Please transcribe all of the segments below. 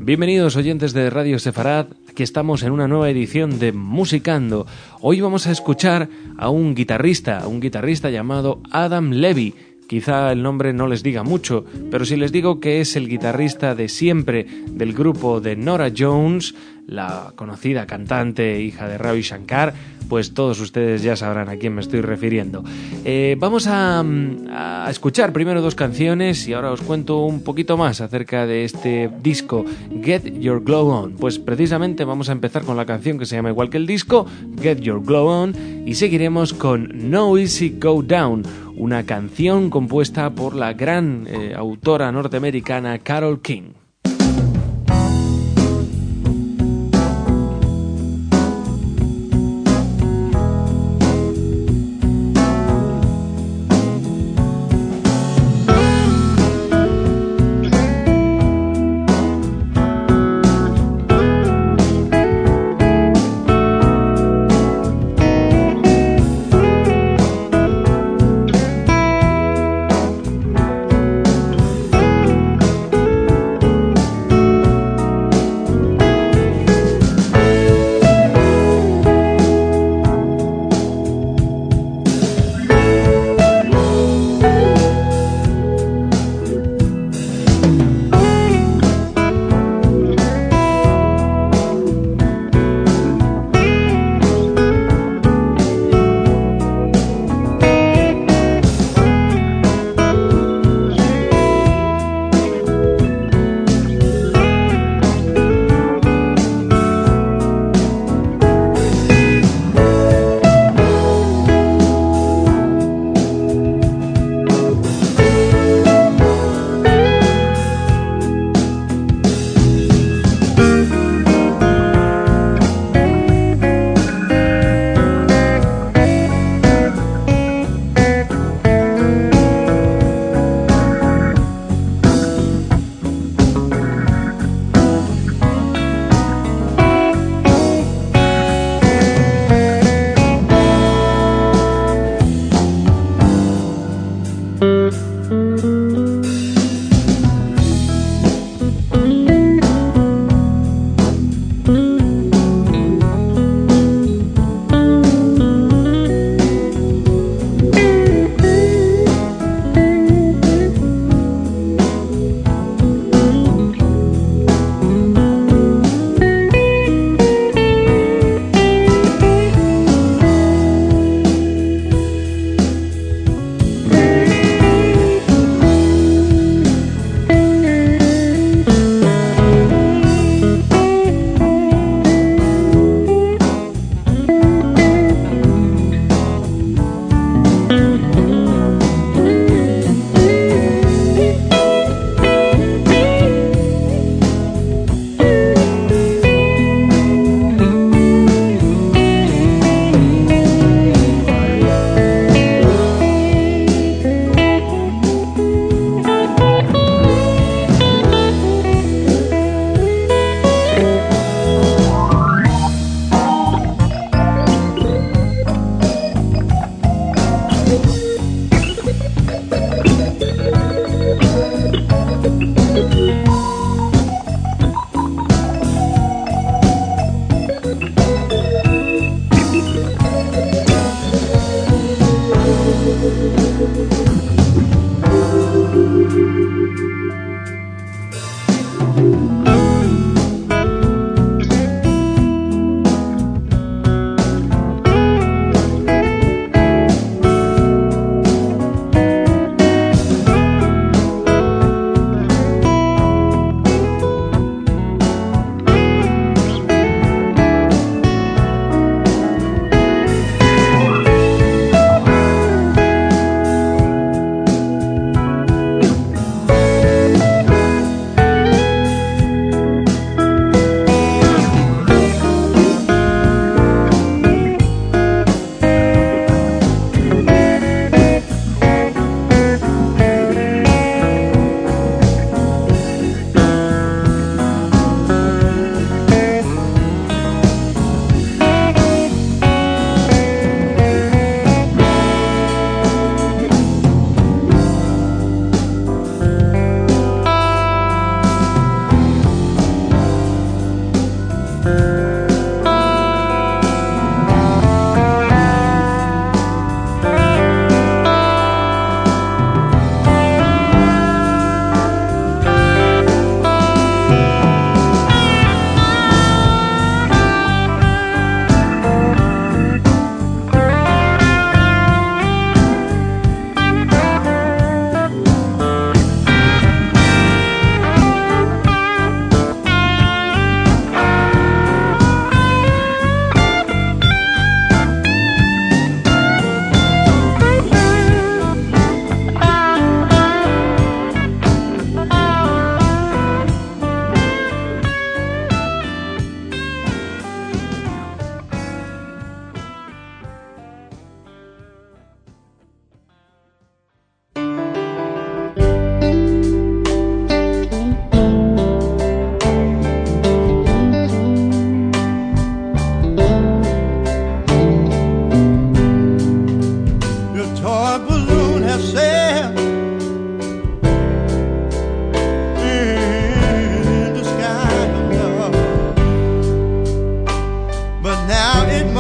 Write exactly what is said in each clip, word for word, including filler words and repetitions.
Bienvenidos oyentes de Radio Sefarad, aquí estamos en una nueva edición de Musicando. Hoy vamos a escuchar a un guitarrista, a un guitarrista llamado Adam Levy. Quizá el nombre no les diga mucho, pero si les digo que es el guitarrista de siempre del grupo de Norah Jones, la conocida cantante hija de Ravi Shankar, pues todos ustedes ya sabrán a quién me estoy refiriendo. Eh, vamos a, a escuchar primero dos canciones y ahora os cuento un poquito más acerca de este disco, Get Your Glow On. Pues precisamente vamos a empezar con la canción que se llama igual que el disco, Get Your Glow On, y seguiremos con No Easy Go Down, una canción compuesta por la gran eh, autora norteamericana Carole King.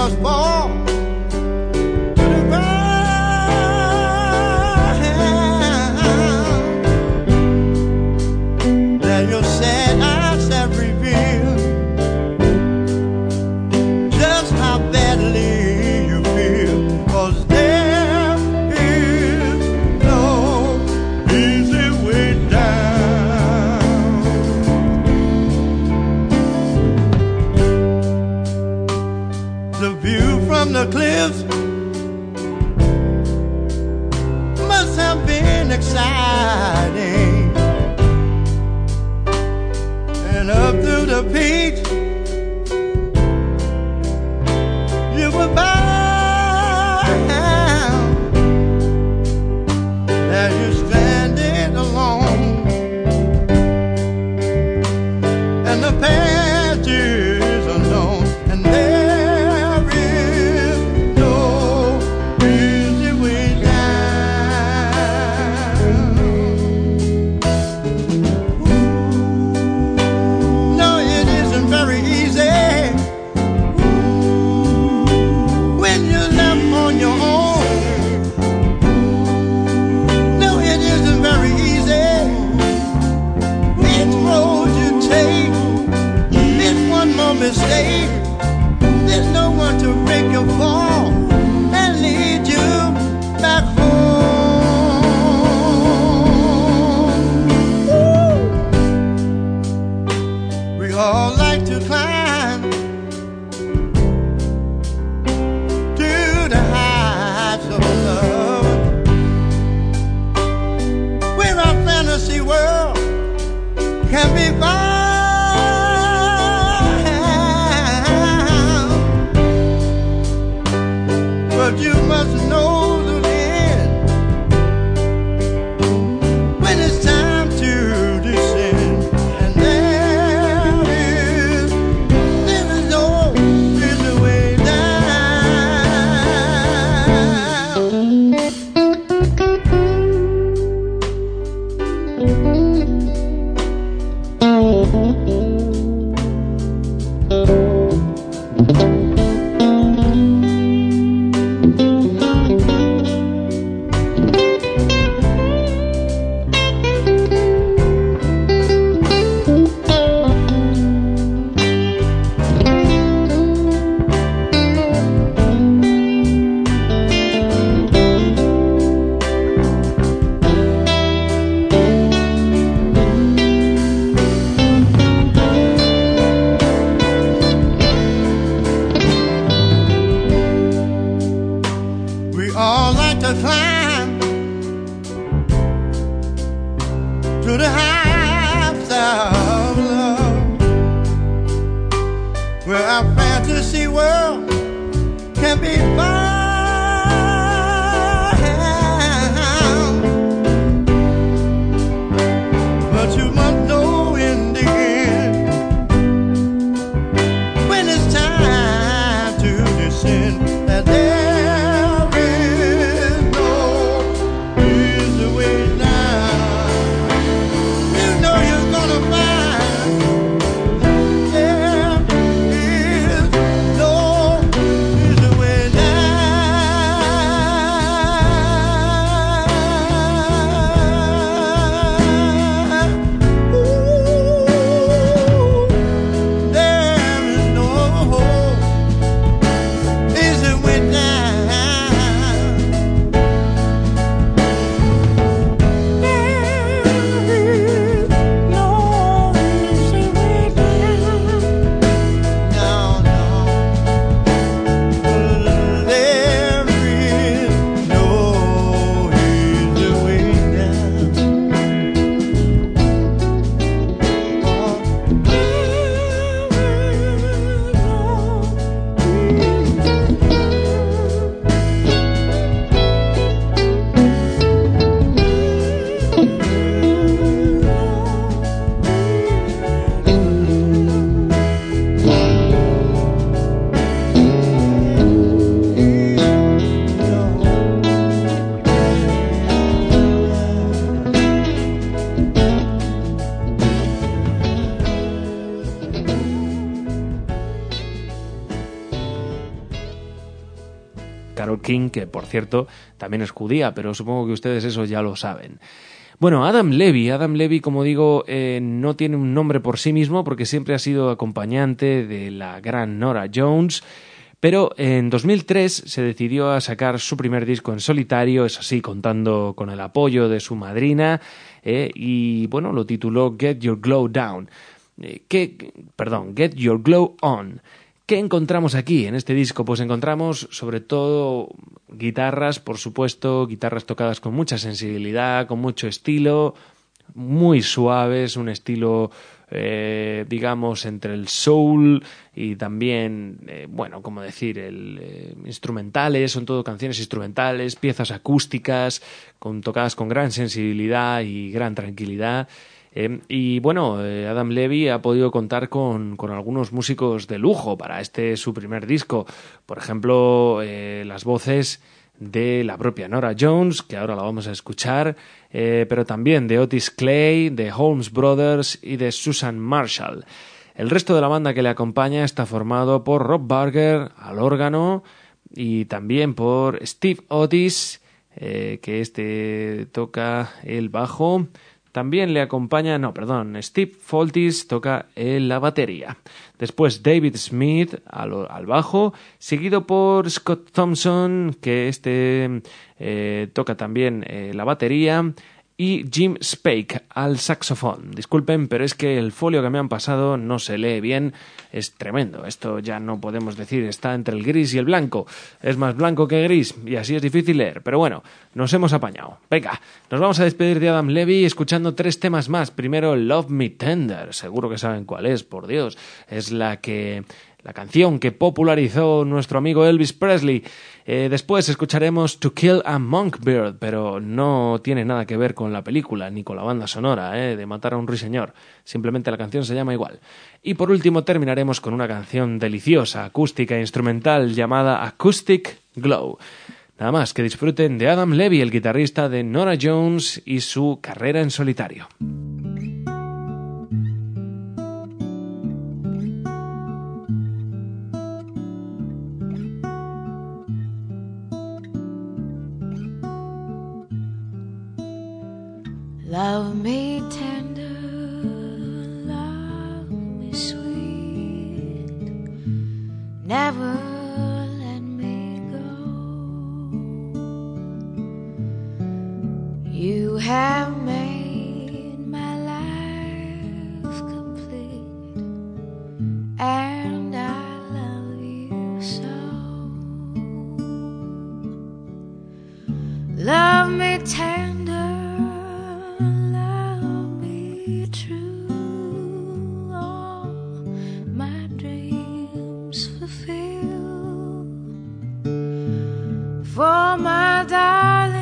us fall to the ground. That your sad eyes have revealed just how badly you feel, 'cause there is no easy way down. The view from the cliffs must have been exciting, and up through the peaks you were bound. Now you're stranded alone, and the path is unknown, and there is no easy way down. No, it isn't very easy when you're left on your own. No, it isn't very easy. Each road you take, it's one more mistake. There's no one to break your fall and lead you back home. Woo! We all like to climb to the heights of love, where our fantasy world can be found. But you must know the end when it's time to descend, and there is there is no easy way down. We all like to climb to the heights of love, where our fantasy world can be found. But you must know in the end when it's time to descend, that there is no easy way down. You know you're gonna find there is no easy way down. Carole King, que por cierto también es judía, pero supongo que ustedes eso ya lo saben. Bueno, Adam Levy, Adam Levy, como digo, eh, no tiene un nombre por sí mismo porque siempre ha sido acompañante de la gran Norah Jones, pero en dos mil tres se decidió a sacar su primer disco en solitario, eso sí, contando con el apoyo de su madrina, eh, y bueno, lo tituló Get Your Glow Down, eh, que, perdón, Get Your Glow On. ¿Qué encontramos aquí en este disco? Pues encontramos sobre todo guitarras, por supuesto, guitarras tocadas con mucha sensibilidad, con mucho estilo, muy suaves, un estilo, eh, digamos, entre el soul y también, eh, bueno, como decir, el eh, instrumentales, son todo canciones instrumentales, piezas acústicas, con, tocadas con gran sensibilidad y gran tranquilidad. Eh, y bueno, eh, Adam Levy ha podido contar con, con algunos músicos de lujo para este su primer disco. Por ejemplo, eh, las voces de la propia Norah Jones, que ahora la vamos a escuchar, eh, pero también de Otis Clay, de Holmes Brothers y de Susan Marshall. El resto de la banda que le acompaña está formado por Rob Barker al órgano y también por Steve Otis, eh, que este toca el bajo. También le acompaña, no, perdón, Steve Foulkes toca en la batería. Después David Smith al, al bajo, seguido por Scott Thompson, que este eh, toca también eh, la batería, y Jim Spake al saxofón. Disculpen, pero es que el folio que me han pasado no se lee bien, es tremendo. Esto ya no podemos decir, está entre el gris y el blanco. Es más blanco que gris y así es difícil leer. Pero bueno, nos hemos apañado. Venga, nos vamos a despedir de Adam Levy escuchando tres temas más. Primero, Love Me Tender. Seguro que saben cuál es, por Dios. Es la que... la canción que popularizó nuestro amigo Elvis Presley. Eh, después escucharemos To Kill a Mongbird, pero no tiene nada que ver con la película ni con la banda sonora eh, de Matar a un ruiseñor. Simplemente la canción se llama igual. Y por último terminaremos con una canción deliciosa, acústica e instrumental llamada Acoustic Glow. Nada más, que disfruten de Adam Levy, el guitarrista de Norah Jones y su carrera en solitario. Love me tender, love me sweet, never let me go. You have made my life complete, and I love you so. Love me tender, for my darling,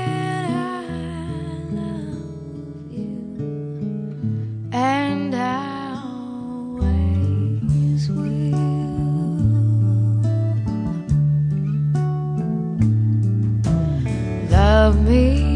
I love you, and I always will. Love me